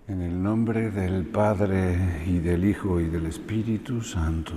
En el nombre del Padre, y del Hijo, y del Espíritu Santo.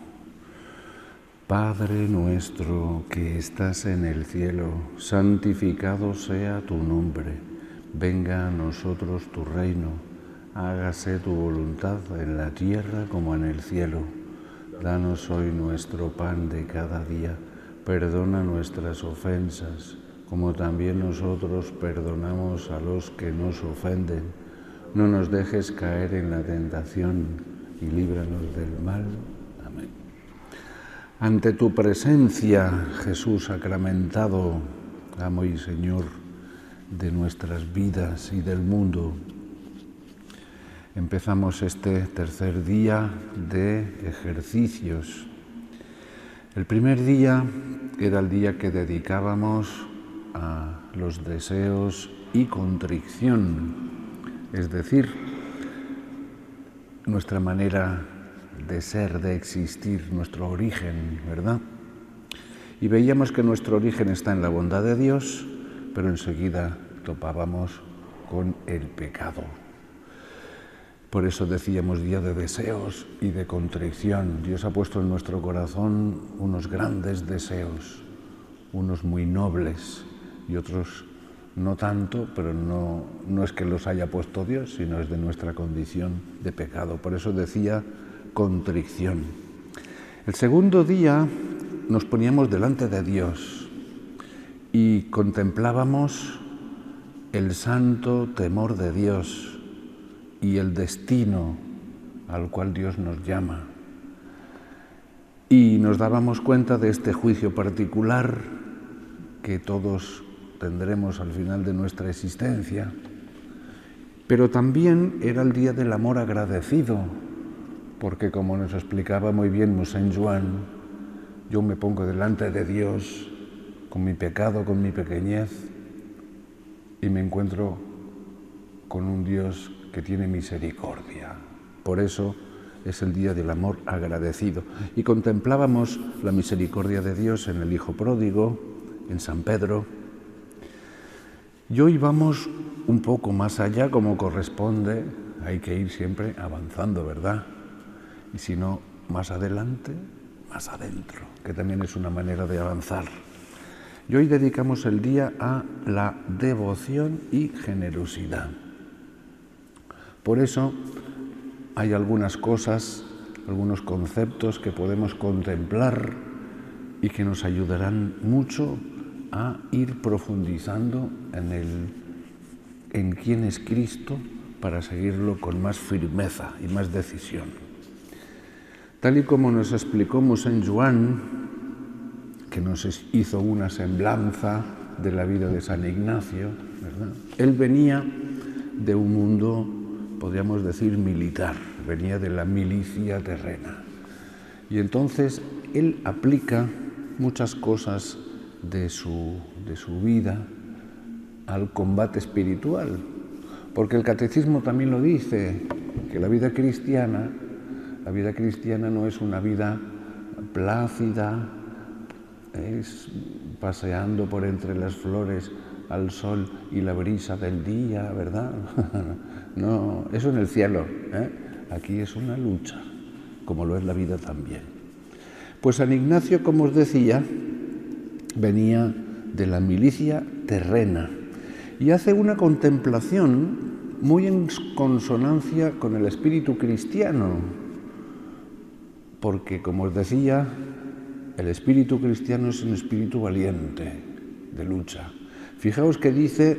Padre nuestro que estás en el cielo, santificado sea tu nombre. Venga a nosotros tu reino. Hágase tu voluntad en la tierra como en el cielo. Danos hoy nuestro pan de cada día. Perdona nuestras ofensas, como también nosotros perdonamos a los que nos ofenden. No nos dejes caer en la tentación y líbranos del mal. Amén. Ante tu presencia, Jesús sacramentado, amo y Señor de nuestras vidas y del mundo, empezamos este tercer día de ejercicios. El primer día era el día que dedicábamos a los deseos y contrición, es decir, nuestra manera de ser, de existir, nuestro origen, ¿verdad? Y veíamos que nuestro origen está en la bondad de Dios, pero enseguida topábamos con el pecado. Por eso decíamos día de deseos y de contrición. Dios ha puesto en nuestro corazón unos grandes deseos, unos muy nobles y otros no tanto, pero no es que los haya puesto Dios, sino es de nuestra condición de pecado. Por eso decía contrición. El segundo día nos poníamos delante de Dios y contemplábamos el santo temor de Dios y el destino al cual Dios nos llama. Y nos dábamos cuenta de este juicio particular que todos tendremos al final de nuestra existencia. Pero también era el día del amor agradecido, porque como nos explicaba muy bien Mosén Joan, yo me pongo delante de Dios con mi pecado, con mi pequeñez, y me encuentro con un Dios que tiene misericordia. Por eso es el día del amor agradecido. Y contemplábamos la misericordia de Dios en el Hijo Pródigo, en San Pedro. Y hoy vamos un poco más allá, como corresponde. Hay que ir siempre avanzando, ¿verdad? Y si no, más adelante, más adentro, que también es una manera de avanzar. Y hoy dedicamos el día a la devoción y generosidad. Por eso hay algunas cosas, algunos conceptos que podemos contemplar y que nos ayudarán mucho a ir profundizando en quién es Cristo para seguirlo con más firmeza y más decisión. Tal y como nos explicó Mosén Joan, que nos hizo una semblanza de la vida de San Ignacio, ¿verdad? Él venía de un mundo, podríamos decir, militar, venía de la milicia terrena. Y entonces él aplica muchas cosas de su vida al combate espiritual, porque el catecismo también lo dice, que la vida cristiana no es una vida plácida, es paseando por entre las flores al sol y la brisa del día, ¿verdad? No, eso en el cielo, ¿eh? Aquí es una lucha, como lo es la vida también. Pues San Ignacio, como os decía, venía de la milicia terrena y hace una contemplación muy en consonancia con el espíritu cristiano, porque, como os decía, el espíritu cristiano es un espíritu valiente, de lucha. Fijaos que dice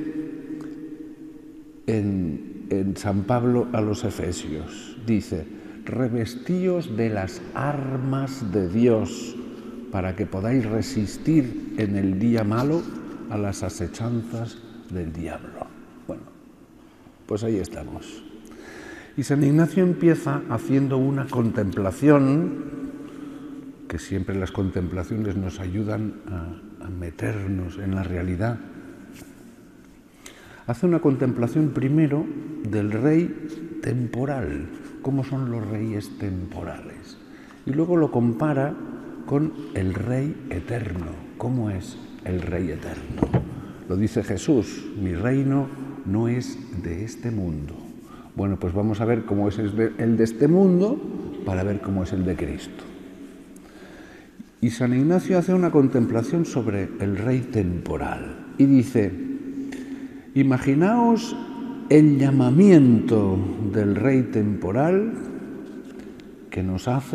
en San Pablo a los Efesios, dice: revestíos de las armas de Dios, para que podáis resistir en el día malo a las asechanzas del diablo. Bueno, pues ahí estamos. Y San Ignacio empieza haciendo una contemplación, que siempre las contemplaciones nos ayudan a meternos en la realidad. Hace una contemplación primero del rey temporal, cómo son los reyes temporales, y luego lo compara con el Rey eterno. ¿Cómo es el Rey eterno? Lo dice Jesús: mi reino no es de este mundo. Bueno, pues vamos a ver cómo es el de este mundo para ver cómo es el de Cristo. Y San Ignacio hace una contemplación sobre el rey temporal y dice: imaginaos el llamamiento del rey temporal que nos hace,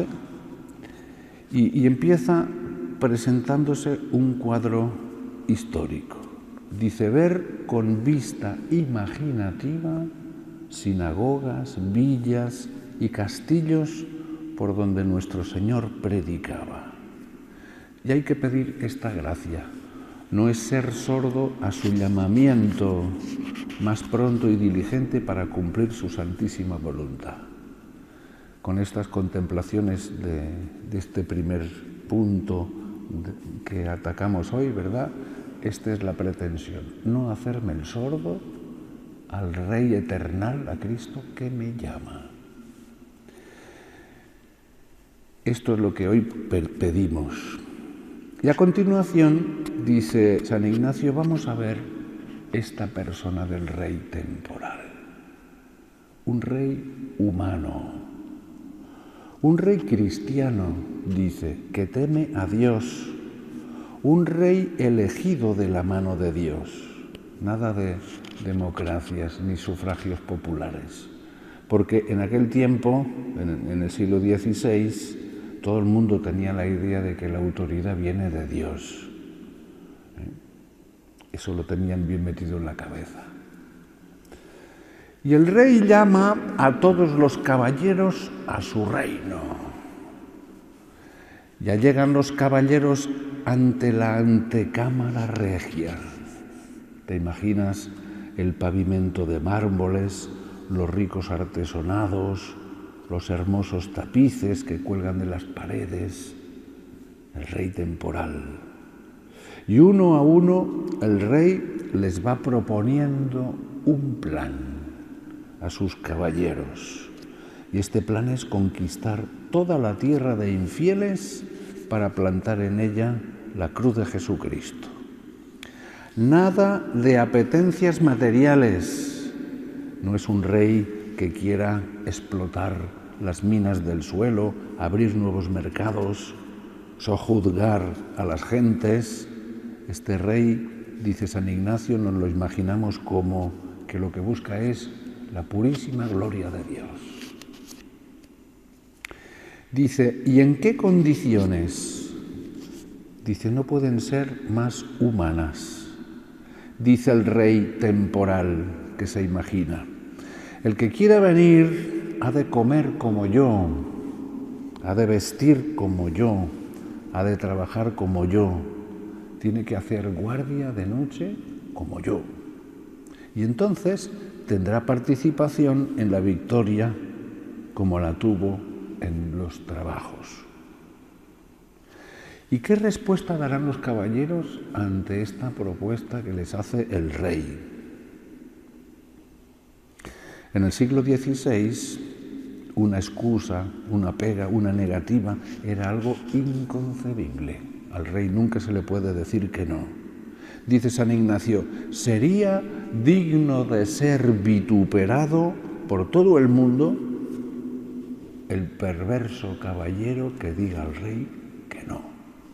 y empieza presentándose un cuadro histórico. Dice: ver con vista imaginativa sinagogas, villas y castillos por donde nuestro Señor predicaba. Y hay que pedir esta gracia. No es ser sordo a su llamamiento más pronto y diligente para cumplir su santísima voluntad. Con estas contemplaciones de este primer punto que atacamos hoy, ¿verdad? Esta es la pretensión, no hacerme el sordo al Rey eternal, a Cristo que me llama. Esto es lo que hoy pedimos. Y a continuación, dice San Ignacio, vamos a ver esta persona del Rey temporal. Un rey humano, un rey cristiano, dice, que teme a Dios, un rey elegido de la mano de Dios. Nada de democracias ni sufragios populares, porque en aquel tiempo, en el siglo XVI, todo el mundo tenía la idea de que la autoridad viene de Dios. Eso lo tenían bien metido en la cabeza. Y el rey llama a todos los caballeros a su reino. Ya llegan los caballeros ante la antecámara regia. ¿Te imaginas el pavimento de mármoles, los ricos artesonados, los hermosos tapices que cuelgan de las paredes? El rey temporal. Y uno a uno el rey les va proponiendo un plan a sus caballeros. Y este plan es conquistar toda la tierra de infieles para plantar en ella la cruz de Jesucristo. Nada de apetencias materiales. No es un rey que quiera explotar las minas del suelo, abrir nuevos mercados, sojuzgar a las gentes. Este rey, dice San Ignacio, nos lo imaginamos como que lo que busca es la purísima gloria de Dios. Dice, ¿y en qué condiciones? Dice, no pueden ser más humanas. Dice el rey temporal que se imagina. El que quiera venir ha de comer como yo, ha de vestir como yo, ha de trabajar como yo, tiene que hacer guardia de noche como yo. Y entonces tendrá participación en la victoria como la tuvo en los trabajos. ¿Y qué respuesta darán los caballeros ante esta propuesta que les hace el rey? En el siglo XVI, una excusa, una pega, una negativa, era algo inconcebible. Al rey nunca se le puede decir que no. Dice San Ignacio, sería digno de ser vituperado por todo el mundo el perverso caballero que diga al rey que no.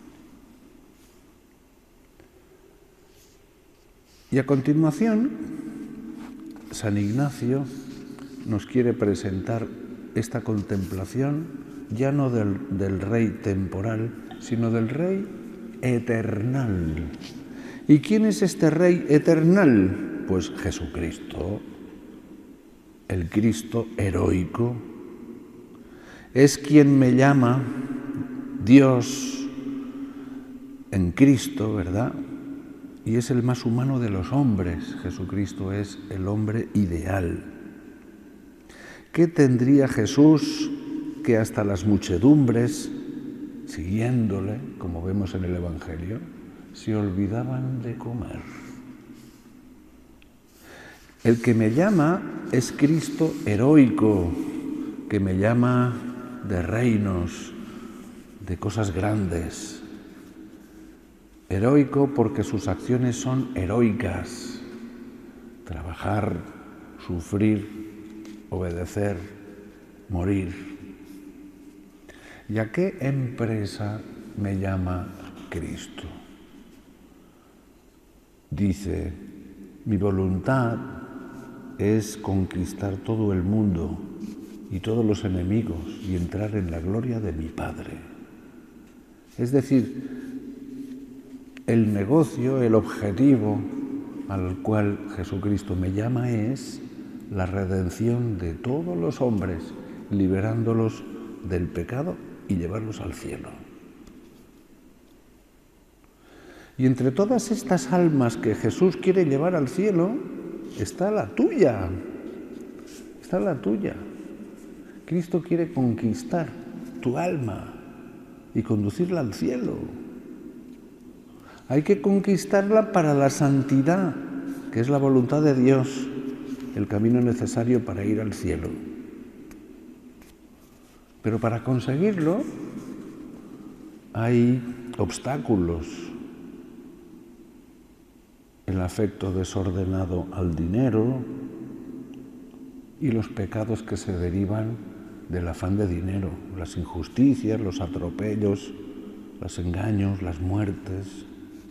Y a continuación, San Ignacio nos quiere presentar esta contemplación ya no del rey temporal, sino del rey eternal. ¿Y quién es este rey eternal? Pues Jesucristo, el Cristo heroico. Es quien me llama Dios en Cristo, ¿verdad? Y es el más humano de los hombres. Jesucristo es el hombre ideal. ¿Qué tendría Jesús que hasta las muchedumbres, siguiéndole, como vemos en el Evangelio, se olvidaban de comer? El que me llama es Cristo heroico, que me llama de reinos, de cosas grandes. Heroico porque sus acciones son heroicas. Trabajar, sufrir, obedecer, morir. ¿Y a qué empresa me llama Cristo? Dice, mi voluntad es conquistar todo el mundo y todos los enemigos y entrar en la gloria de mi Padre. Es decir, el negocio, el objetivo al cual Jesucristo me llama es la redención de todos los hombres, liberándolos del pecado y llevarlos al cielo. Y entre todas estas almas que Jesús quiere llevar al cielo, está la tuya. Está la tuya. Cristo quiere conquistar tu alma y conducirla al cielo. Hay que conquistarla para la santidad, que es la voluntad de Dios, el camino necesario para ir al cielo. Pero para conseguirlo hay obstáculos. El afecto desordenado al dinero y los pecados que se derivan del afán de dinero, las injusticias, los atropellos, los engaños, las muertes.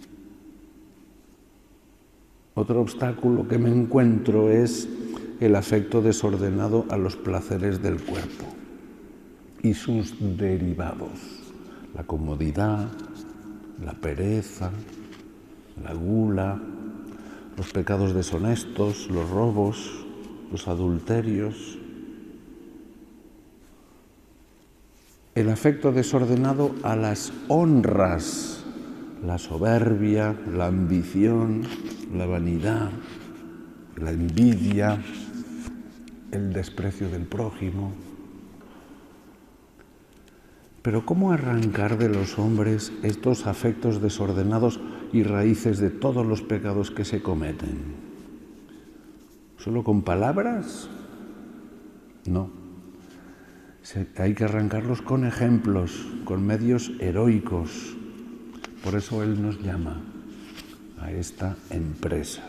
Otro obstáculo que me encuentro es el afecto desordenado a los placeres del cuerpo y sus derivados, la comodidad, la pereza, la gula, los pecados deshonestos, los robos, los adulterios. El afecto desordenado a las honras, la soberbia, la ambición, la vanidad, la envidia, el desprecio del prójimo. Pero ¿cómo arrancar de los hombres estos afectos desordenados y raíces de todos los pecados que se cometen? ¿Solo con palabras? No. Hay que arrancarlos con ejemplos, con medios heroicos. Por eso Él nos llama a esta empresa.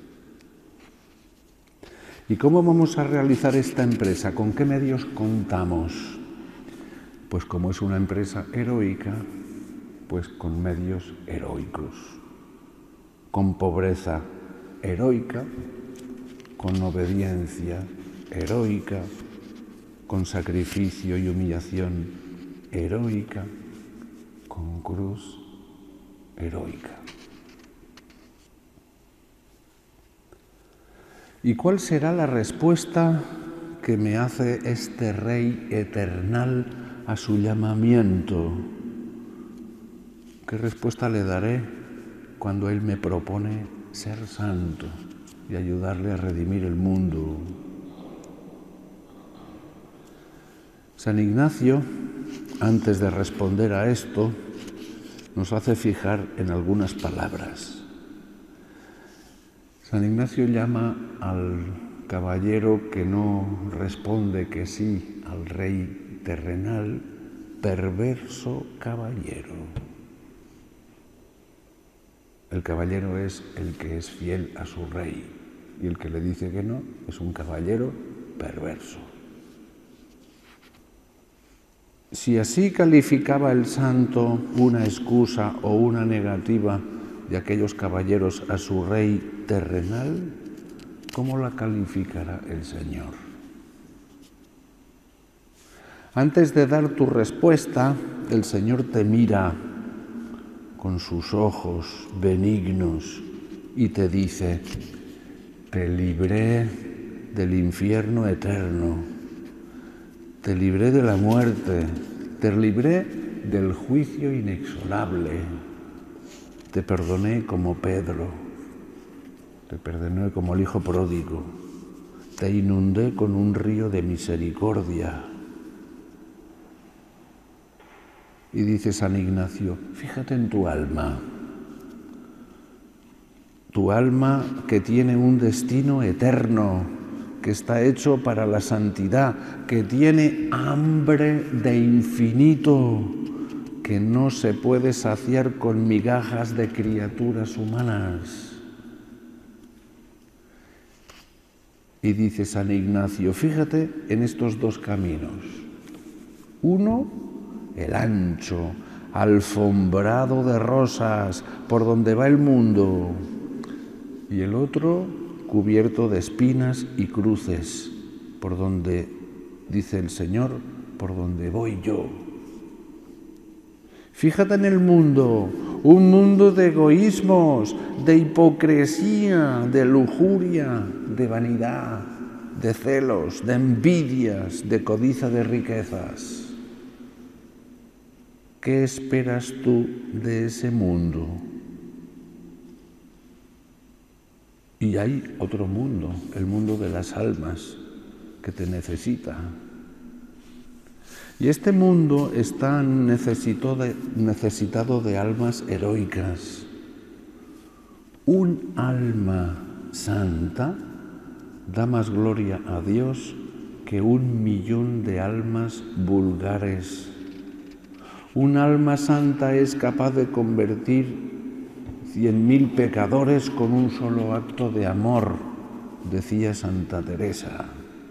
¿Y cómo vamos a realizar esta empresa? ¿Con qué medios contamos? Pues como es una empresa heroica, pues con medios heroicos, con pobreza heroica, con obediencia heroica, con sacrificio y humillación heroica, con cruz heroica. ¿Y cuál será la respuesta que me hace este Rey eternal a su llamamiento? ¿Qué respuesta le daré cuando Él me propone ser santo y ayudarle a redimir el mundo? San Ignacio, antes de responder a esto, nos hace fijar en algunas palabras. San Ignacio llama al caballero que no responde que sí al rey terrenal, perverso caballero. El caballero es el que es fiel a su rey y el que le dice que no es un caballero perverso. Si así calificaba el santo una excusa o una negativa de aquellos caballeros a su rey terrenal, ¿cómo la calificará el Señor? Antes de dar tu respuesta, el Señor te mira con sus ojos benignos y te dice: te libré del infierno eterno, te libré de la muerte, te libré del juicio inexorable, te perdoné como Pedro, te perdoné como el hijo pródigo, te inundé con un río de misericordia. Y dice San Ignacio, fíjate en tu alma que tiene un destino eterno, que está hecho para la santidad, que tiene hambre de infinito, que no se puede saciar con migajas de criaturas humanas. Y dice San Ignacio, fíjate en estos dos caminos. Uno, el ancho, alfombrado de rosas, por donde va el mundo. Y el otro, cubierto de espinas y cruces, por donde, dice el Señor, por donde voy yo. Fíjate en el mundo, un mundo de egoísmos, de hipocresía, de lujuria, de vanidad, de celos, de envidias, de codicia de riquezas. ¿Qué esperas tú de ese mundo? Y hay otro mundo, el mundo de las almas, que te necesita. Y este mundo está necesitado de almas heroicas. Un alma santa da más gloria a Dios que 1.000.000 de almas vulgares. Un alma santa es capaz de convertir 100.000 pecadores con un solo acto de amor, decía Santa Teresa.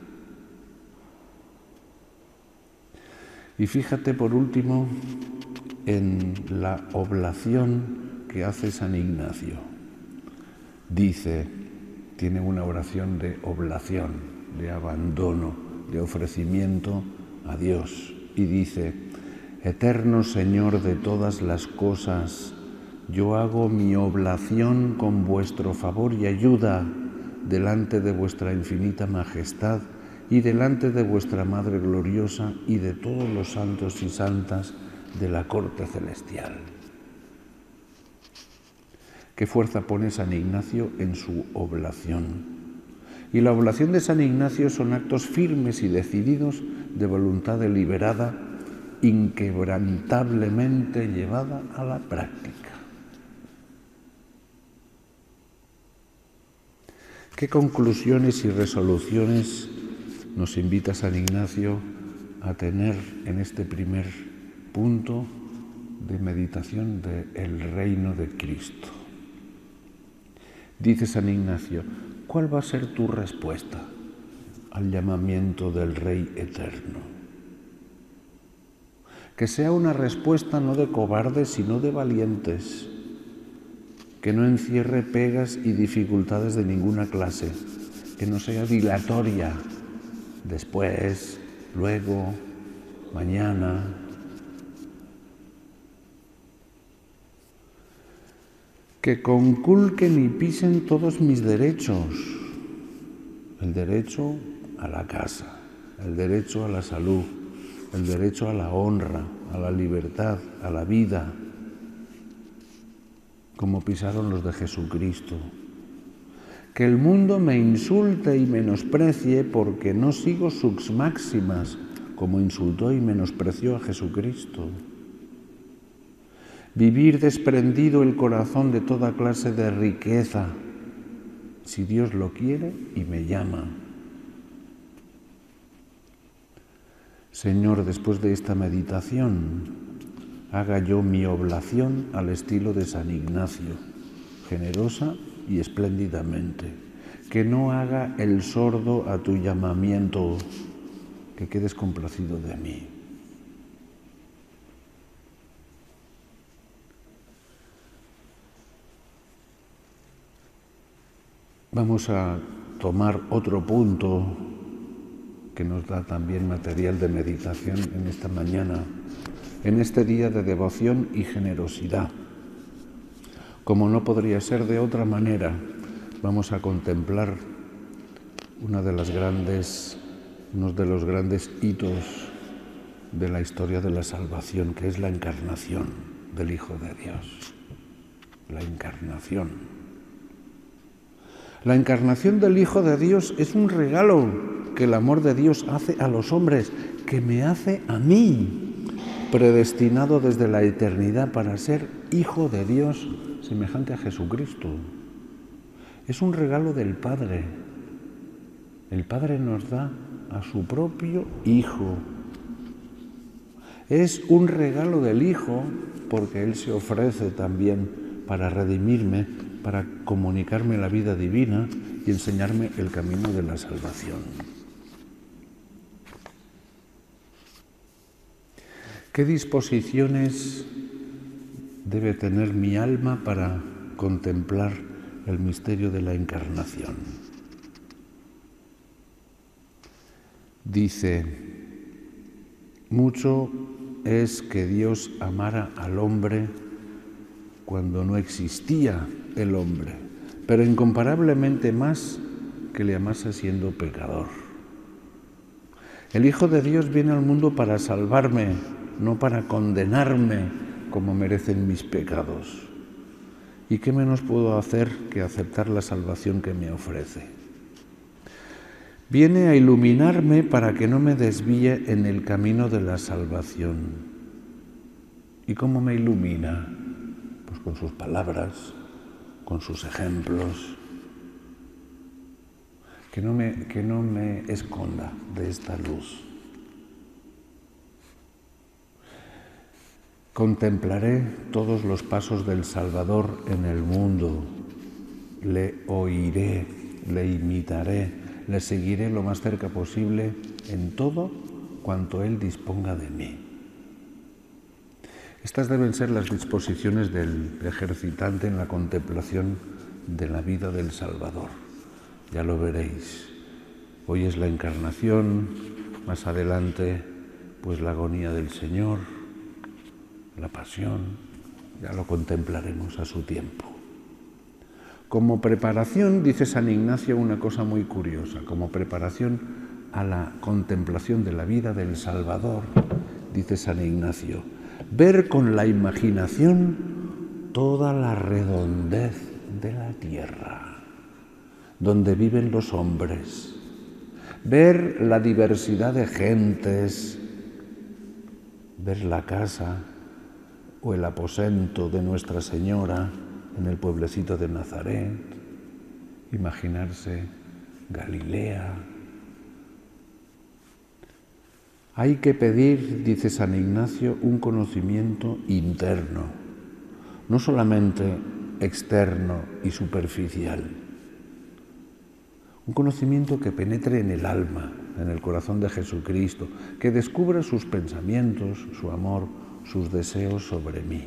Y fíjate por último en la oblación que hace San Ignacio. Dice, tiene una oración de oblación, de abandono, de ofrecimiento a Dios. Y dice, Eterno Señor de todas las cosas, yo hago mi oblación con vuestro favor y ayuda delante de vuestra infinita majestad y delante de vuestra Madre gloriosa y de todos los santos y santas de la corte celestial. ¿Qué fuerza pone San Ignacio en su oblación? Y la oblación de San Ignacio son actos firmes y decididos de voluntad deliberada, inquebrantablemente llevada a la práctica. ¿Qué conclusiones y resoluciones nos invita San Ignacio a tener en este primer punto de meditación del reino de Cristo? Dice San Ignacio, ¿cuál va a ser tu respuesta al llamamiento del Rey Eterno? Que sea una respuesta no de cobardes, sino de valientes, que no encierre pegas y dificultades de ninguna clase, que no sea dilatoria, después, luego, mañana. Que conculquen y pisen todos mis derechos, el derecho a la casa, el derecho a la salud, el derecho a la honra, a la libertad, a la vida, como pisaron los de Jesucristo. Que el mundo me insulte y menosprecie porque no sigo sus máximas, como insultó y menospreció a Jesucristo. Vivir desprendido el corazón de toda clase de riqueza, si Dios lo quiere y me llama. Señor, después de esta meditación, haga yo mi oblación al estilo de San Ignacio, generosa y espléndidamente. Que no haga el sordo a tu llamamiento, que quedes complacido de mí. Vamos a tomar otro punto que nos da también material de meditación en esta mañana, en este día de devoción y generosidad. Como no podría ser de otra manera, vamos a contemplar uno de los grandes hitos de la historia de la salvación, que es la encarnación del Hijo de Dios. La encarnación. La encarnación del Hijo de Dios es un regalo que el amor de Dios hace a los hombres, que me hace a mí, predestinado desde la eternidad para ser Hijo de Dios, semejante a Jesucristo. Es un regalo del Padre. El Padre nos da a su propio Hijo. Es un regalo del Hijo porque Él se ofrece también para redimirme, para comunicarme la vida divina, y enseñarme el camino de la salvación. ¿Qué disposiciones debe tener mi alma para contemplar el misterio de la encarnación? Dice, mucho es que Dios amara al hombre cuando no existía el hombre, pero incomparablemente más que le amase siendo pecador. El Hijo de Dios viene al mundo para salvarme, no para condenarme como merecen mis pecados. ¿Y qué menos puedo hacer que aceptar la salvación que me ofrece? Viene a iluminarme para que no me desvíe en el camino de la salvación. ¿Y cómo me ilumina? Pues con sus palabras, con sus ejemplos. Que no me esconda de esta luz. Contemplaré todos los pasos del Salvador en el mundo. Le oiré, le imitaré, le seguiré lo más cerca posible en todo cuanto Él disponga de mí. Estas deben ser las disposiciones del ejercitante en la contemplación de la vida del Salvador. Ya lo veréis. Hoy es la encarnación, más adelante pues la agonía del Señor, la pasión, ya lo contemplaremos a su tiempo. Como preparación, dice San Ignacio una cosa muy curiosa, como preparación a la contemplación de la vida del Salvador, dice San Ignacio, ver con la imaginación toda la redondez de la tierra, donde viven los hombres, ver la diversidad de gentes, ver la casa o el aposento de Nuestra Señora en el pueblecito de Nazaret, imaginarse Galilea. Hay que pedir, dice San Ignacio, un conocimiento interno, no solamente externo y superficial. Un conocimiento que penetre en el alma, en el corazón de Jesucristo, que descubra sus pensamientos, su amor, sus deseos sobre mí.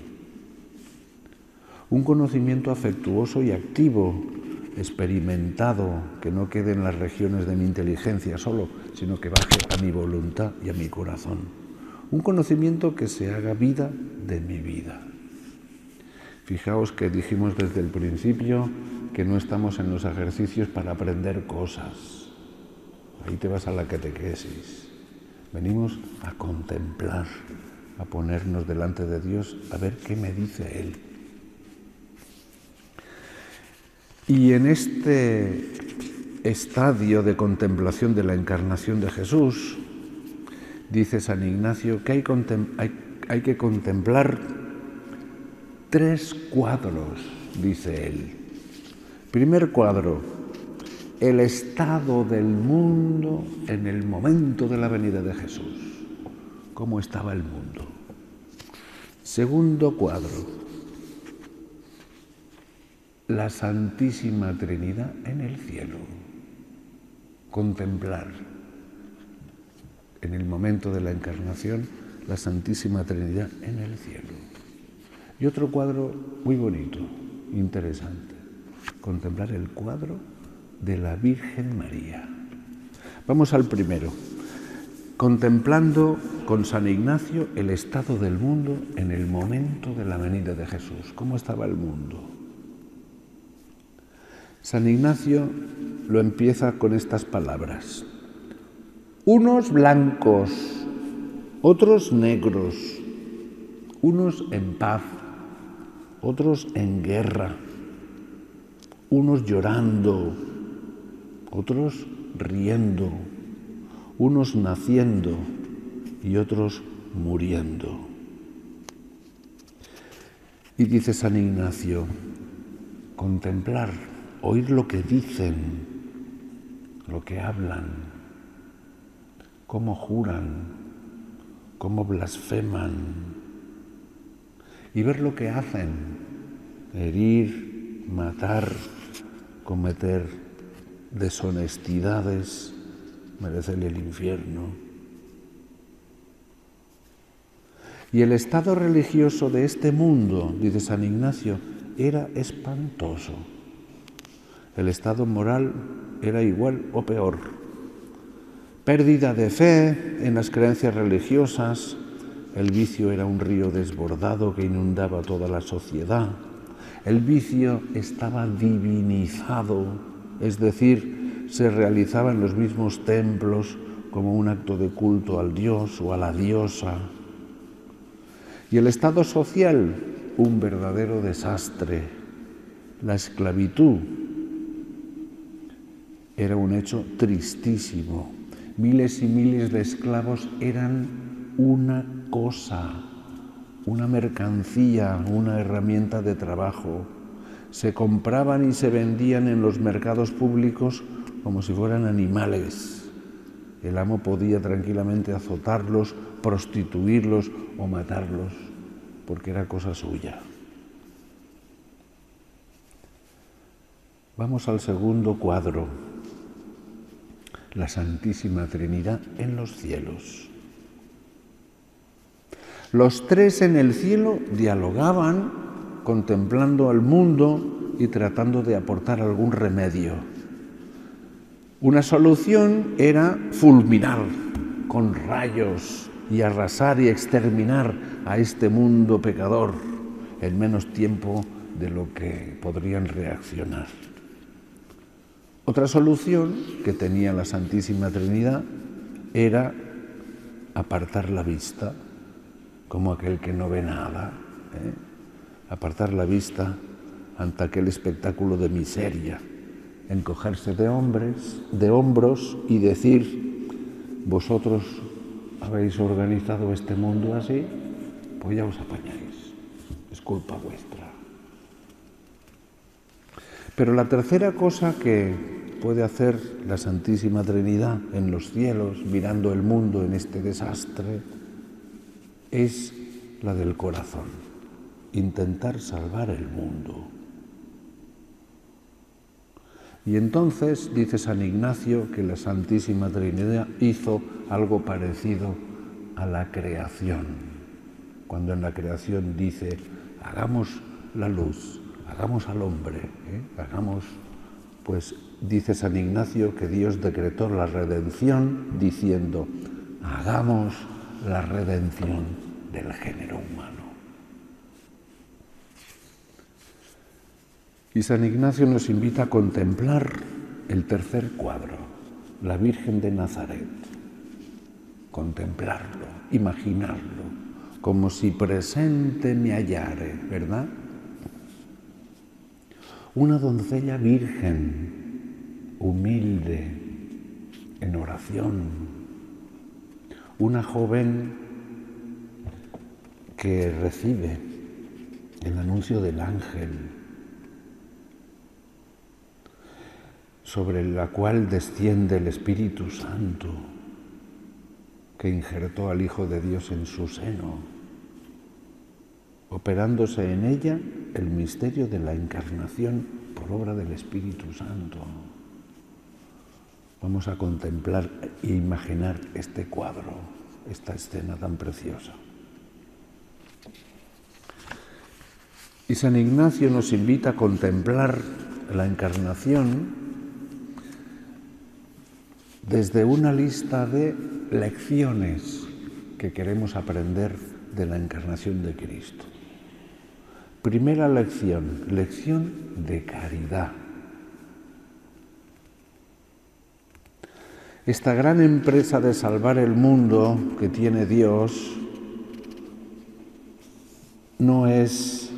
Un conocimiento afectuoso y activo, experimentado, que no quede en las regiones de mi inteligencia solo, sino que baje a mi voluntad y a mi corazón. Un conocimiento que se haga vida de mi vida. Fijaos que dijimos desde el principio que no estamos en los ejercicios para aprender cosas. Ahí te vas a la catequesis. Venimos a contemplar, a ponernos delante de Dios, a ver qué me dice Él. Y en este estadio de contemplación de la encarnación de Jesús, dice San Ignacio que hay que contemplar 3 cuadros, dice él. Primer cuadro, el estado del mundo en el momento de la venida de Jesús. ¿Cómo estaba el mundo? Segundo cuadro, la Santísima Trinidad en el cielo. Contemplar en el momento de la encarnación la Santísima Trinidad en el cielo. Y otro cuadro muy bonito, interesante, contemplar el cuadro de la Virgen María. Vamos al primero, contemplando con San Ignacio el estado del mundo en el momento de la venida de Jesús. ¿Cómo estaba el mundo? San Ignacio lo empieza con estas palabras. Unos blancos, otros negros, unos en paz, otros en guerra, unos llorando, otros riendo, unos naciendo y otros muriendo. Y dice San Ignacio, contemplar, oír lo que dicen, lo que hablan, cómo juran, cómo blasfeman, y ver lo que hacen, herir, matar, cometer deshonestidades, merecen el infierno. Y el estado religioso de este mundo, dice San Ignacio, era espantoso. El estado moral era igual o peor. Pérdida de fe en las creencias religiosas, el vicio era un río desbordado que inundaba toda la sociedad. El vicio estaba divinizado, es decir, se realizaba en los mismos templos como un acto de culto al dios o a la diosa. Y el estado social, un verdadero desastre. La esclavitud era un hecho tristísimo. Miles y miles de esclavos eran una cosa, una mercancía, una herramienta de trabajo. Se compraban y se vendían en los mercados públicos como si fueran animales. El amo podía tranquilamente azotarlos, prostituirlos o matarlos, porque era cosa suya. Vamos al segundo cuadro. La Santísima Trinidad en los cielos. Los tres en el cielo dialogaban, contemplando al mundo y tratando de aportar algún remedio. Una solución era fulminar con rayos y arrasar y exterminar a este mundo pecador en menos tiempo de lo que podrían reaccionar. Otra solución que tenía la Santísima Trinidad era apartar la vista, como aquel que no ve nada, apartar la vista ante aquel espectáculo de miseria, encogerse de hombros y decir: vosotros habéis organizado este mundo así, pues ya os apañáis, es culpa vuestra. Pero la tercera cosa que puede hacer la Santísima Trinidad en los cielos, mirando el mundo en este desastre, es la del corazón, intentar salvar el mundo. Y entonces dice San Ignacio que la Santísima Trinidad hizo algo parecido a la creación, cuando en la creación dice: hagamos la luz, hagamos al hombre, pues dice San Ignacio que Dios decretó la redención diciendo: hagamos la redención del género humano. Y San Ignacio nos invita a contemplar el tercer cuadro, la Virgen de Nazaret. Contemplarlo, imaginarlo, como si presente me hallare, ¿verdad? Una doncella virgen, humilde, en oración. Una joven que recibe el anuncio del ángel, sobre la cual desciende el Espíritu Santo, que injertó al Hijo de Dios en su seno, operándose en ella el misterio de la encarnación por obra del Espíritu Santo. Vamos a contemplar e imaginar este cuadro, esta escena tan preciosa. Y San Ignacio nos invita a contemplar la encarnación desde una lista de lecciones que queremos aprender de la encarnación de Cristo. Primera lección, lección de caridad. Esta gran empresa de salvar el mundo que tiene Dios no es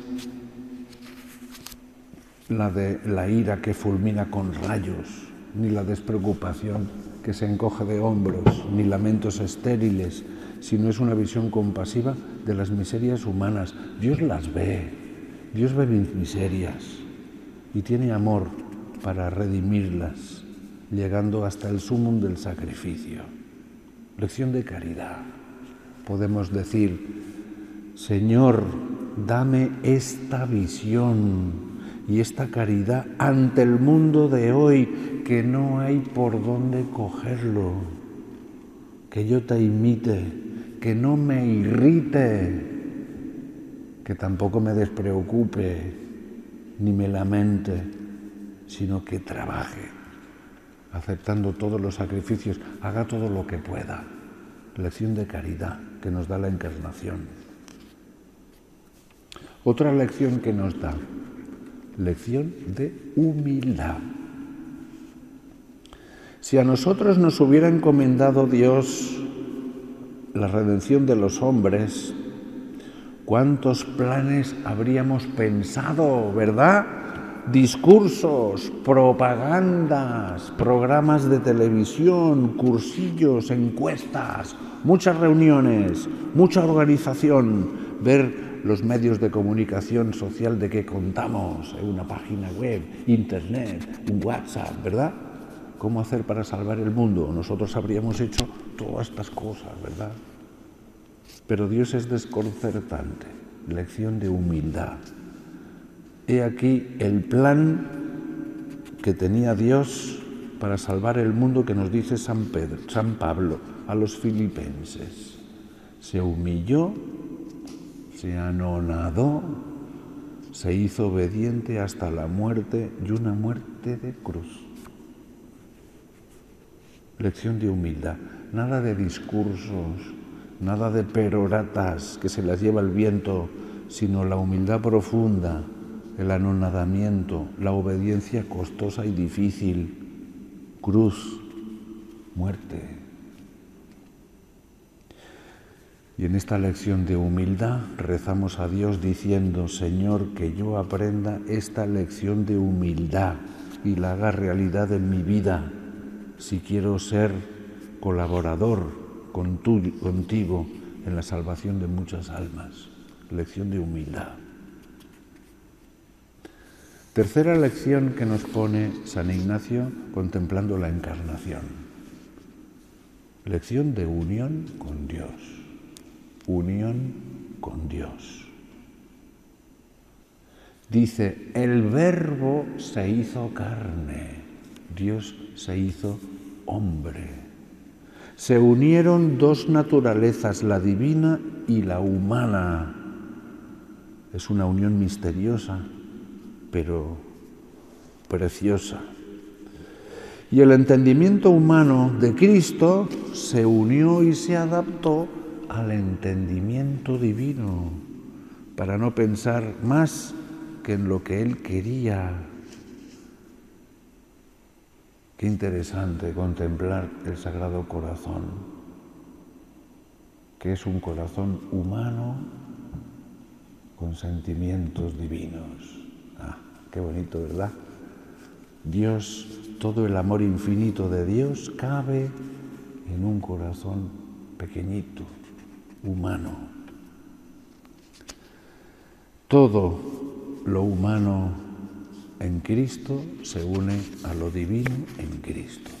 la de la ira que fulmina con rayos, ni la despreocupación que se encoge de hombros, ni lamentos estériles, sino es una visión compasiva de las miserias humanas. Dios las ve, Dios ve mis miserias y tiene amor para redimirlas, llegando hasta el sumum del sacrificio. Lección de caridad. Podemos decir: Señor, dame esta visión y esta caridad ante el mundo de hoy, que no hay por dónde cogerlo, que yo te imite, que no me irrite, que tampoco me despreocupe ni me lamente, sino que trabaje, aceptando todos los sacrificios, haga todo lo que pueda. Lección de caridad que nos da la Encarnación. Otra lección que nos da, lección de humildad. Si a nosotros nos hubiera encomendado Dios la redención de los hombres, ¿cuántos planes habríamos pensado, verdad? Discursos, propagandas, programas de televisión, cursillos, encuestas, muchas reuniones, mucha organización, ver los medios de comunicación social de que contamos, una página web, internet, un WhatsApp, ¿verdad? ¿Cómo hacer para salvar el mundo? Nosotros habríamos hecho todas estas cosas, ¿verdad? Pero Dios es desconcertante. Lección de humildad. He aquí el plan que tenía Dios para salvar el mundo que nos dice San Pablo a los filipenses. Se humilló, se anonadó, se hizo obediente hasta la muerte y una muerte de cruz. Lección de humildad. Nada de discursos, nada de peroratas que se las lleva el viento, sino la humildad profunda, el anonadamiento, la obediencia costosa y difícil, cruz, muerte. Y en esta lección de humildad rezamos a Dios diciendo: Señor, que yo aprenda esta lección de humildad y la haga realidad en mi vida, si quiero ser colaborador contigo en la salvación de muchas almas. Lección de humildad. Tercera lección que nos pone San Ignacio contemplando la Encarnación. Lección de unión con Dios. Unión con Dios. Dice, el Verbo se hizo carne, Dios se hizo hombre. Se unieron dos naturalezas, la divina y la humana. Es una unión misteriosa, pero preciosa. Y el entendimiento humano de Cristo se unió y se adaptó al entendimiento divino, para no pensar más que en lo que Él quería. Qué interesante contemplar el Sagrado Corazón, que es un corazón humano con sentimientos divinos. Qué bonito, ¿verdad? Dios, todo el amor infinito de Dios cabe en un corazón pequeñito, humano. Todo lo humano en Cristo se une a lo divino en Cristo.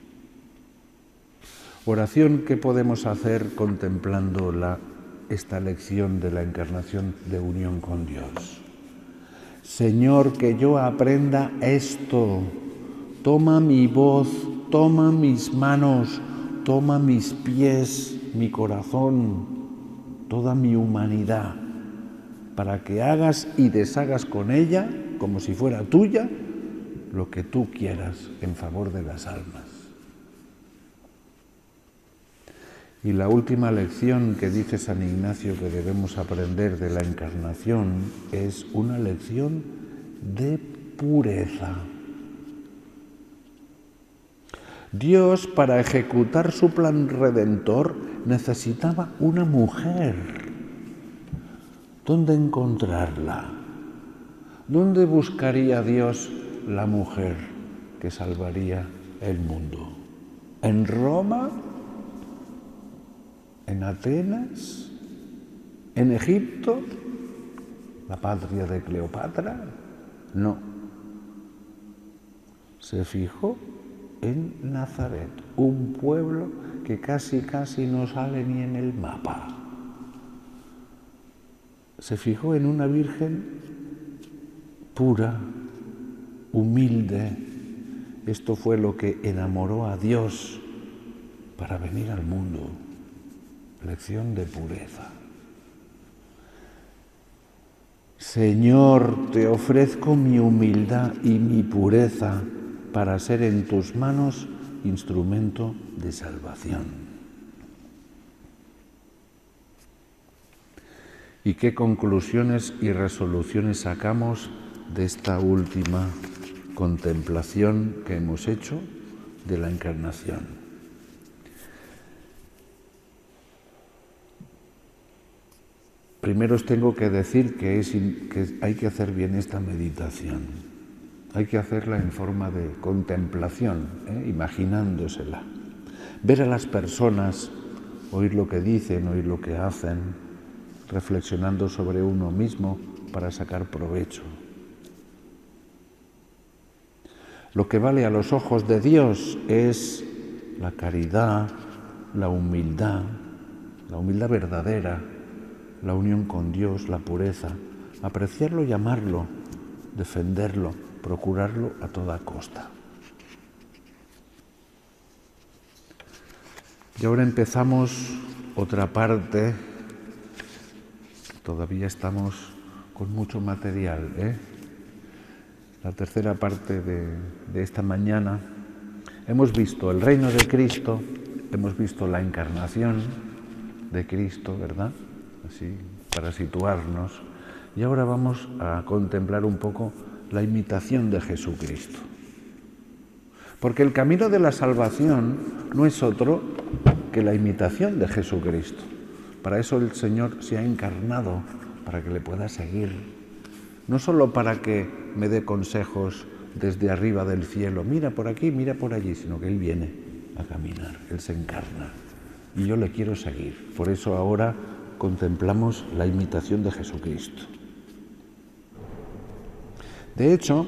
Oración que podemos hacer contemplando esta lección de la Encarnación de unión con Dios. Señor, que yo aprenda esto. Toma mi voz, toma mis manos, toma mis pies, mi corazón, toda mi humanidad, para que hagas y deshagas con ella, como si fuera tuya, lo que tú quieras en favor de las almas. Y la última lección que dice San Ignacio que debemos aprender de la Encarnación es una lección de pureza. Dios, para ejecutar su plan redentor, necesitaba una mujer. ¿Dónde encontrarla? ¿Dónde buscaría Dios la mujer que salvaría el mundo? ¿En Roma? ¿En Atenas? ¿En Egipto? ¿La patria de Cleopatra? No. Se fijó en Nazaret, un pueblo que casi no sale ni en el mapa. Se fijó en una virgen pura, humilde. Esto fue lo que enamoró a Dios para venir al mundo. Lección de pureza. Señor, te ofrezco mi humildad y mi pureza para ser en tus manos instrumento de salvación. ¿Y qué conclusiones y resoluciones sacamos de esta última contemplación que hemos hecho de la Encarnación? Primero os tengo que decir que hay que hacer bien esta meditación. Hay que hacerla en forma de contemplación, imaginándosela. Ver a las personas, oír lo que dicen, oír lo que hacen, reflexionando sobre uno mismo para sacar provecho. Lo que vale a los ojos de Dios es la caridad, la humildad verdadera, la unión con Dios, la pureza, apreciarlo y amarlo, defenderlo, procurarlo a toda costa. Y ahora empezamos otra parte. Todavía estamos con mucho material, La tercera parte de esta mañana. Hemos visto el reino de Cristo, hemos visto la encarnación de Cristo, ¿verdad? Así, para situarnos. Y ahora vamos a contemplar un poco la imitación de Jesucristo. Porque el camino de la salvación no es otro que la imitación de Jesucristo. Para eso el Señor se ha encarnado, para que le pueda seguir. No solo para que me dé consejos desde arriba del cielo, mira por aquí, mira por allí, sino que Él viene a caminar, Él se encarna. Y yo le quiero seguir. Por eso ahora contemplamos la imitación de Jesucristo. De hecho,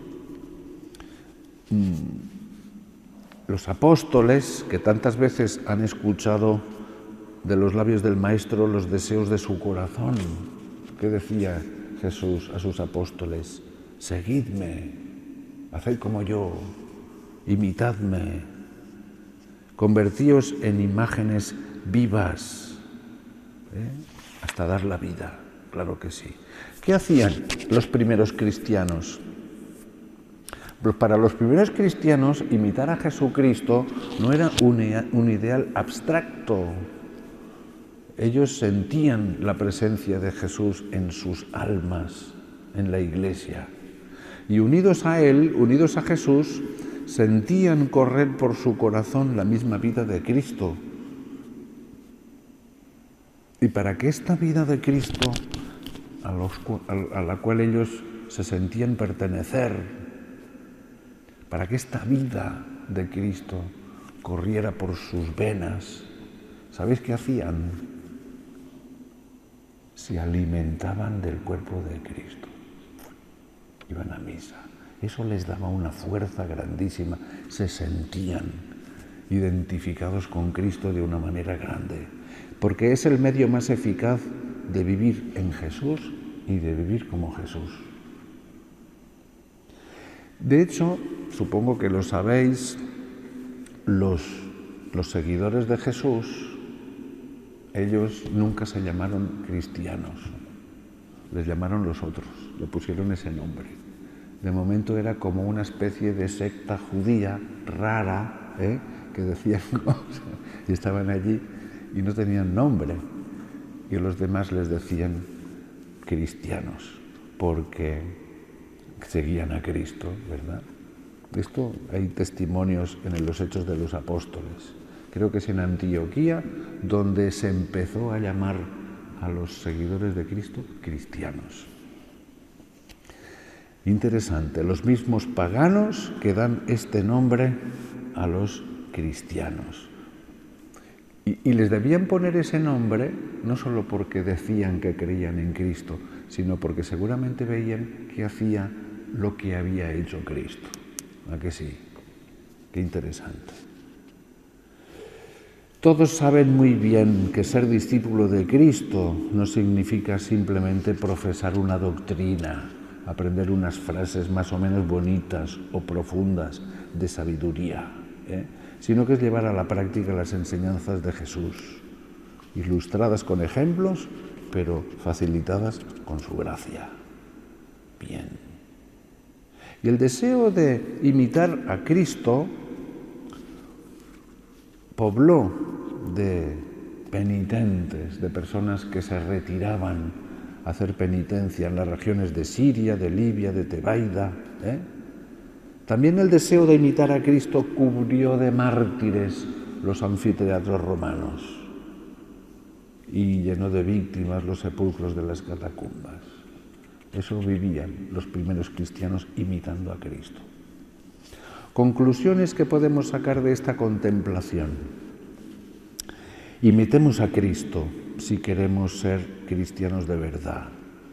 los apóstoles, que tantas veces han escuchado de los labios del Maestro los deseos de su corazón, ¿qué decía Jesús a sus apóstoles? Seguidme, haced como yo, imitadme, convertíos en imágenes vivas, hasta dar la vida, claro que sí. ¿Qué hacían los primeros cristianos? Pues para los primeros cristianos, imitar a Jesucristo no era un ideal abstracto. Ellos sentían la presencia de Jesús en sus almas, en la iglesia. Y unidos a Él, unidos a Jesús, sentían correr por su corazón la misma vida de Cristo. Y para que esta vida de Cristo, a la cual ellos se sentían pertenecer, para que esta vida de Cristo corriera por sus venas, ¿sabéis qué hacían? Se alimentaban del cuerpo de Cristo. Iban a misa. Eso les daba una fuerza grandísima. Se sentían identificados con Cristo de una manera grande. Porque es el medio más eficaz de vivir en Jesús y de vivir como Jesús. De hecho, supongo que lo sabéis, los seguidores de Jesús, ellos nunca se llamaron cristianos, les llamaron los otros, le pusieron ese nombre. De momento era como una especie de secta judía rara, que decían cosas y estaban allí y no tenían nombre. Y los demás les decían cristianos, porque seguían a Cristo, ¿verdad? Esto hay testimonios en los Hechos de los Apóstoles. Creo que es en Antioquía donde se empezó a llamar a los seguidores de Cristo cristianos. Interesante, los mismos paganos que dan este nombre a los cristianos. Y les debían poner ese nombre no solo porque decían que creían en Cristo, sino porque seguramente veían que hacía lo que había hecho Cristo. ¿A que sí? Qué interesante. Todos saben muy bien que ser discípulo de Cristo no significa simplemente profesar una doctrina, aprender unas frases más o menos bonitas o profundas de sabiduría, sino que es llevar a la práctica las enseñanzas de Jesús, ilustradas con ejemplos, pero facilitadas con su gracia. Bien. Y el deseo de imitar a Cristo pobló de penitentes, de personas que se retiraban a hacer penitencia en las regiones de Siria, de Libia, de Tebaida. También el deseo de imitar a Cristo cubrió de mártires los anfiteatros romanos y llenó de víctimas los sepulcros de las catacumbas. Eso vivían los primeros cristianos imitando a Cristo. Conclusiones que podemos sacar de esta contemplación. Imitemos a Cristo si queremos ser cristianos de verdad.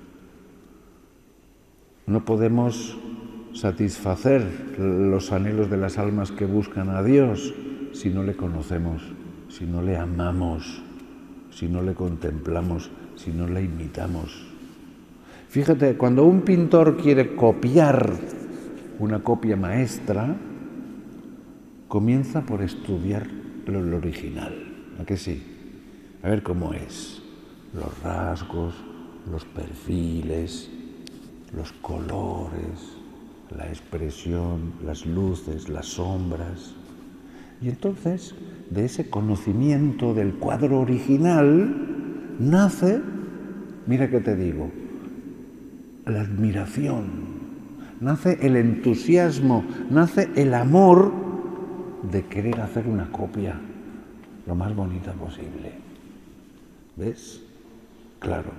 No podemos satisfacer los anhelos de las almas que buscan a Dios si no le conocemos, si no le amamos, si no le contemplamos, si no le imitamos. Fíjate, cuando un pintor quiere copiar una copia maestra, comienza por estudiar el original. ¿A qué sí? A ver cómo es. Los rasgos, los perfiles, los colores, la expresión, las luces, las sombras. Y entonces, de ese conocimiento del cuadro original, nace, mira que te digo, la admiración, nace el entusiasmo, nace el amor de querer hacer una copia lo más bonita posible. ¿Ves? Claro.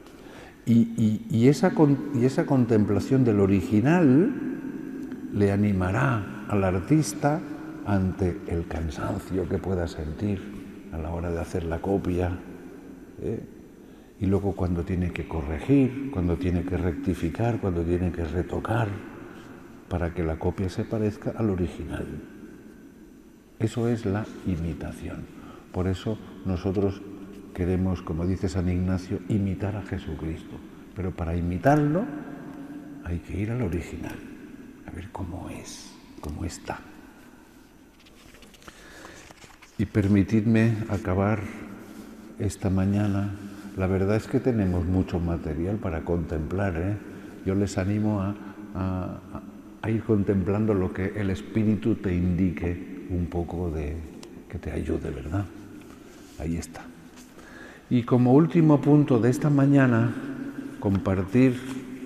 Y esa contemplación del original le animará al artista ante el cansancio que pueda sentir a la hora de hacer la copia, y luego cuando tiene que corregir, cuando tiene que rectificar, cuando tiene que retocar, para que la copia se parezca al original. Eso es la imitación. Por eso nosotros queremos, como dice San Ignacio, imitar a Jesucristo. Pero para imitarlo hay que ir al original, a ver cómo es, cómo está. Y permitidme acabar esta mañana. La verdad es que tenemos mucho material para contemplar. Yo les animo a ir contemplando lo que el Espíritu te indique un poco que te ayude, ¿verdad? Ahí está. Y como último punto de esta mañana, compartir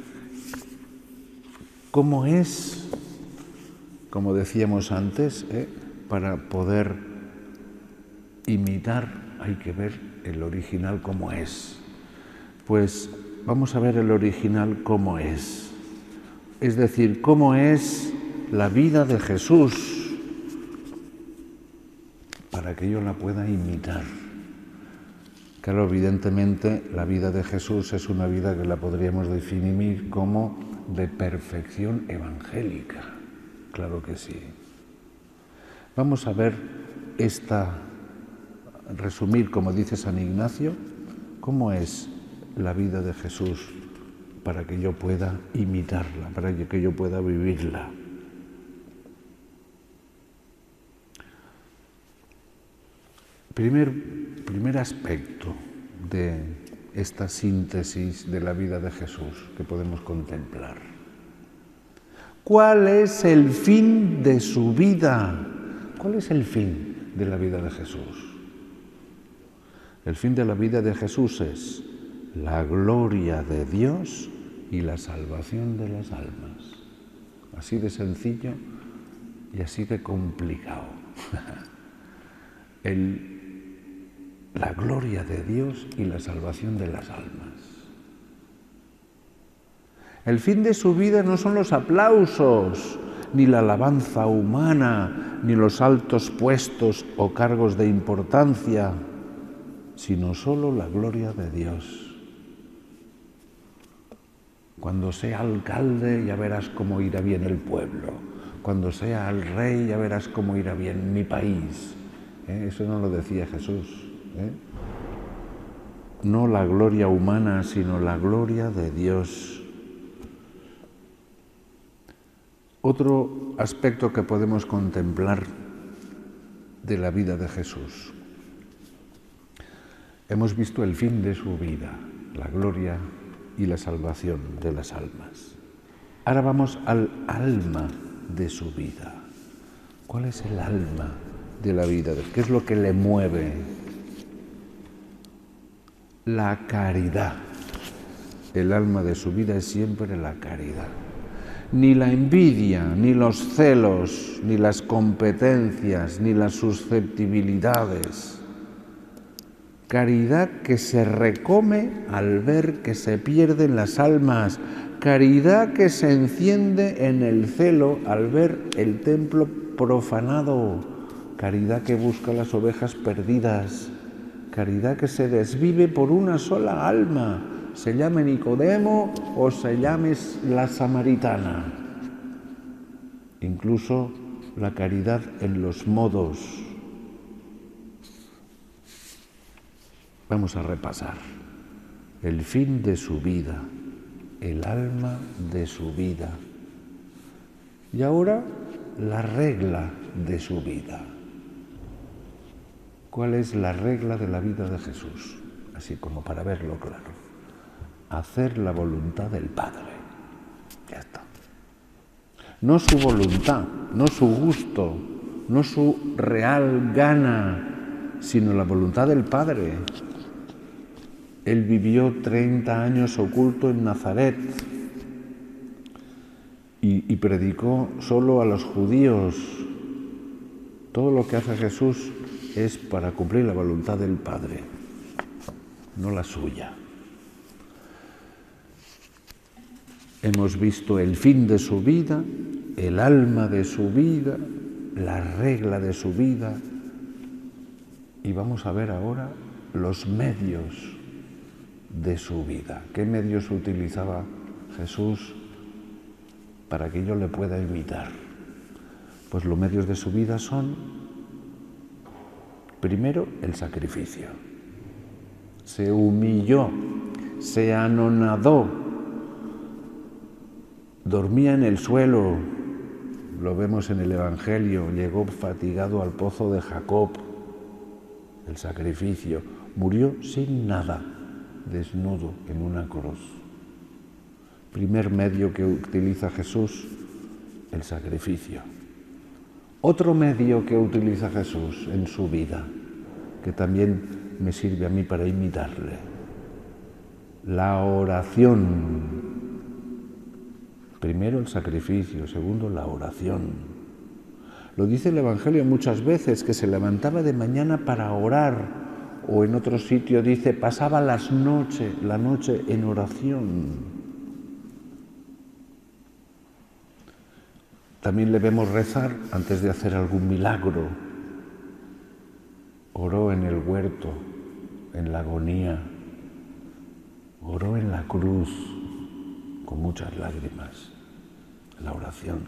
cómo es, como decíamos antes, para poder imitar hay que ver el original cómo es. Pues vamos a ver el original cómo es. Es decir, cómo es la vida de Jesús, para que yo la pueda imitar. Claro, evidentemente la vida de Jesús es una vida que la podríamos definir como de perfección evangélica. Claro que sí. Vamos a ver resumir, como dice San Ignacio, cómo es la vida de Jesús para que yo pueda imitarla, para que yo pueda vivirla. Primer aspecto de esta síntesis de la vida de Jesús que podemos contemplar. ¿Cuál es el fin de su vida? ¿Cuál es el fin de la vida de Jesús? El fin de la vida de Jesús es la gloria de Dios y la salvación de las almas. Así de sencillo y así de complicado. La gloria de Dios y la salvación de las almas. El fin de su vida no son los aplausos, ni la alabanza humana, ni los altos puestos o cargos de importancia, sino solo la gloria de Dios. Cuando sea alcalde ya verás cómo irá bien el pueblo. Cuando sea el rey ya verás cómo irá bien mi país. Eso no lo decía Jesús. No la gloria humana, sino la gloria de Dios. Otro aspecto que podemos contemplar de la vida de Jesús. Hemos visto el fin de su vida, la gloria y la salvación de las almas. Ahora vamos al alma de su vida. ¿Cuál es el alma de la vida? ¿Qué es lo que le mueve? La caridad. El alma de su vida es siempre la caridad. Ni la envidia, ni los celos, ni las competencias, ni las susceptibilidades. Caridad que se recome al ver que se pierden las almas. Caridad que se enciende en el celo al ver el templo profanado. Caridad que busca las ovejas perdidas. Caridad que se desvive por una sola alma, se llame Nicodemo o se llame la samaritana. Incluso la caridad en los modos. Vamos a repasar el fin de su vida, el alma de su vida y ahora la regla de su vida. ¿Cuál es la regla de la vida de Jesús? Así como para verlo claro. Hacer la voluntad del Padre. Ya está. No su voluntad, no su gusto, no su real gana, sino la voluntad del Padre. Él vivió 30 años oculto en Nazaret y predicó solo a los judíos. Todo lo que hace Jesús es para cumplir la voluntad del Padre, no la suya. Hemos visto el fin de su vida, el alma de su vida, la regla de su vida y vamos a ver ahora los medios de su vida. ¿Qué medios utilizaba Jesús para que yo le pueda imitar? Pues los medios de su vida son, primero, el sacrificio. Se humilló, se anonadó, dormía en el suelo, lo vemos en el Evangelio, llegó fatigado al pozo de Jacob, el sacrificio, murió sin nada, desnudo en una cruz. Primer medio que utiliza Jesús, el sacrificio. Otro medio que utiliza Jesús en su vida, que también me sirve a mí para imitarle, la oración. Primero el sacrificio, segundo la oración. Lo dice el Evangelio muchas veces, que se levantaba de mañana para orar, o en otro sitio dice, pasaba la noche en oración. También le vemos rezar antes de hacer algún milagro. Oró en el huerto, en la agonía, oró en la cruz, con muchas lágrimas, la oración.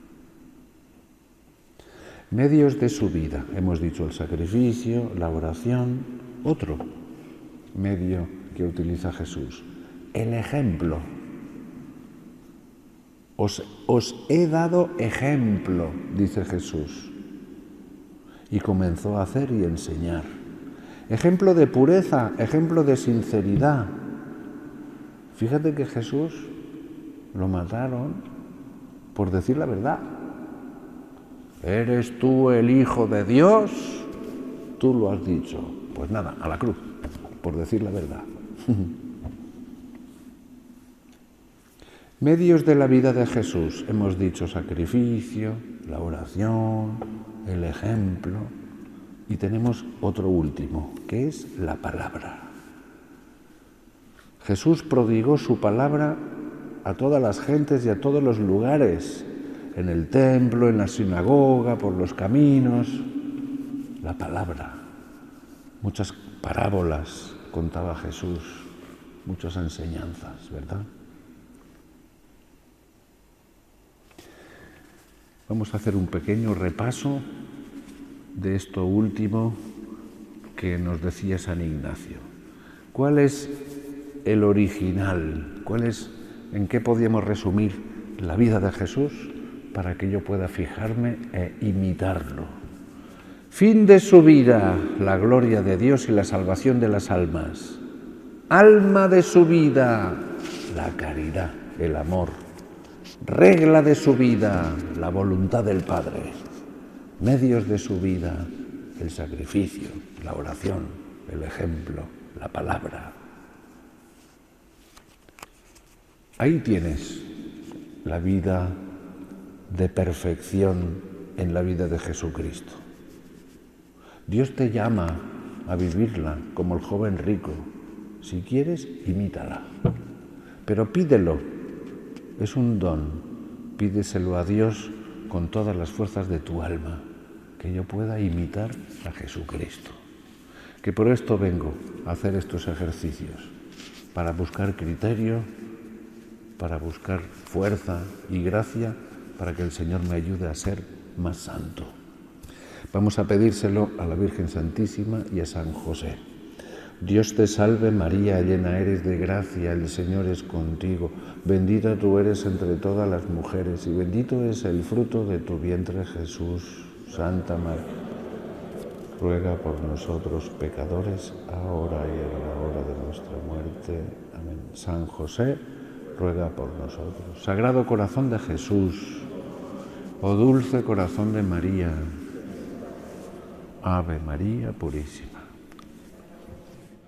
Medios de su vida, hemos dicho el sacrificio, la oración. Otro medio que utiliza Jesús, el ejemplo. Os he dado ejemplo, dice Jesús. Y comenzó a hacer y enseñar. Ejemplo de pureza, ejemplo de sinceridad. Fíjate que Jesús lo mataron por decir la verdad. ¿Eres tú el Hijo de Dios? Tú lo has dicho. Pues nada, a la cruz, por decir la verdad. Medios de la vida de Jesús, hemos dicho sacrificio, la oración, el ejemplo, y tenemos otro último, que es la palabra. Jesús prodigó su palabra a todas las gentes y a todos los lugares, en el templo, en la sinagoga, por los caminos, la palabra. Muchas parábolas contaba Jesús, muchas enseñanzas, ¿verdad? Vamos a hacer un pequeño repaso de esto último que nos decía San Ignacio. ¿Cuál es el original? ¿En qué podríamos resumir la vida de Jesús? para que yo pueda fijarme e imitarlo. Fin de su vida, la gloria de Dios y la salvación de las almas. Alma de su vida, la caridad, el amor. Regla de su vida, la voluntad del Padre. Medios de su vida, el sacrificio, la oración, el ejemplo, la palabra. Ahí tienes la vida de perfección en la vida de Jesucristo. Dios te llama a vivirla como el joven rico. Si quieres, imítala. Pero pídelo. Es un don. Pídeselo a Dios con todas las fuerzas de tu alma, que yo pueda imitar a Jesucristo. Que por esto vengo a hacer estos ejercicios, para buscar criterio, para buscar fuerza y gracia, para que el Señor me ayude a ser más santo. Vamos a pedírselo a la Virgen Santísima y a San José. Dios te salve María, llena eres de gracia, el Señor es contigo. Bendita tú eres entre todas las mujeres y bendito es el fruto de tu vientre Jesús. Santa María, ruega por nosotros pecadores, ahora y en la hora de nuestra muerte. Amén. San José, ruega por nosotros. Sagrado corazón de Jesús, oh dulce corazón de María, Ave María purísima.